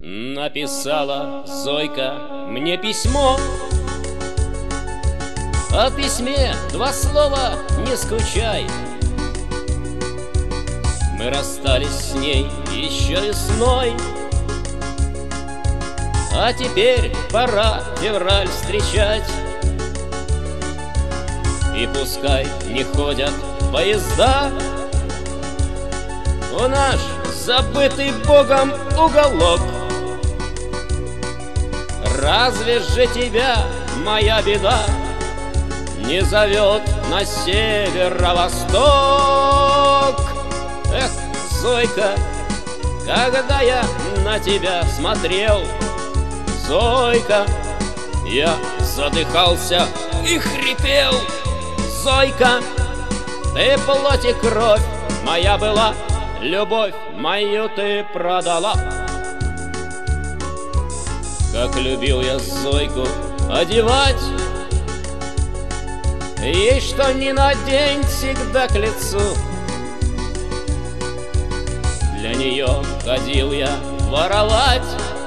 Написала Зойка мне письмо. О письме два слова: не скучай. Мы расстались с ней еще весной, а теперь пора февраль встречать. И пускай не ходят поезда в наш забытый Богом уголок, разве же тебя моя беда не зовет на северо-восток? Эх, Зойка, когда я на тебя смотрел, Зойка, я задыхался и хрипел. Зойка, ты плоть и кровь моя была, любовь мою ты продала. Как любил я Зойку одевать, ей что ни надень всегда к лицу. Для нее ходил я воровать,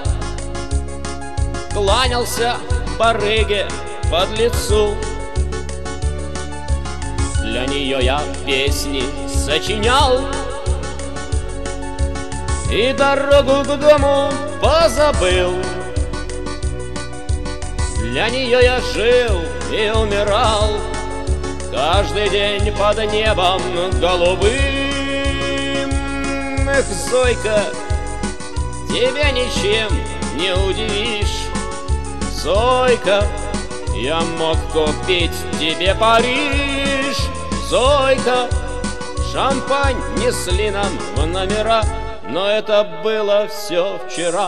кланялся барыге под лицу. Для нее я песни сочинял и дорогу к дому позабыл. Для нее я жил и умирал каждый день под небом голубым. Эх, Зойка, тебя ничем не удивишь. Зойка, я мог купить тебе Париж. Зойка, шампань несли нам в номера, но это было все вчера.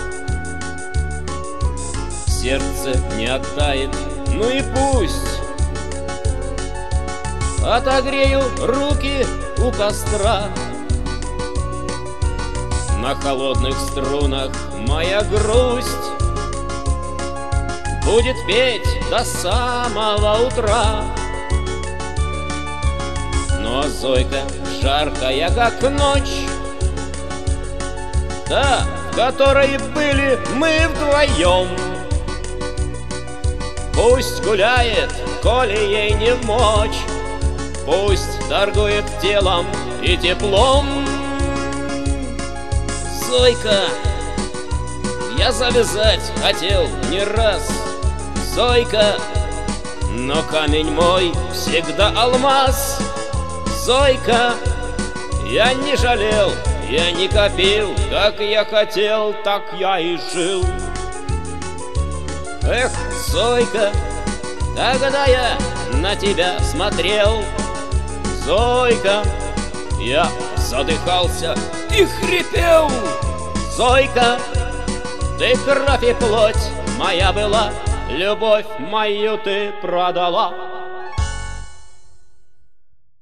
Сердце не оттает, ну и пусть. Отогрею руки у костра. На холодных струнах моя грусть будет петь до самого утра. Но Зойка жаркая, как ночь, та, в которой были мы вдвоем, пусть гуляет, коли ей не вмочь, пусть торгует телом и теплом. Зойка, я завязать хотел не раз, Зойка, но камень мой всегда алмаз. Зойка, я не жалел, я не копил, как я хотел, так я и жил. Эх, Зойка, когда я на тебя смотрел, Зойка, я задыхался и хрипел. Зойка, ты кровь и плоть моя была, любовь мою ты продала.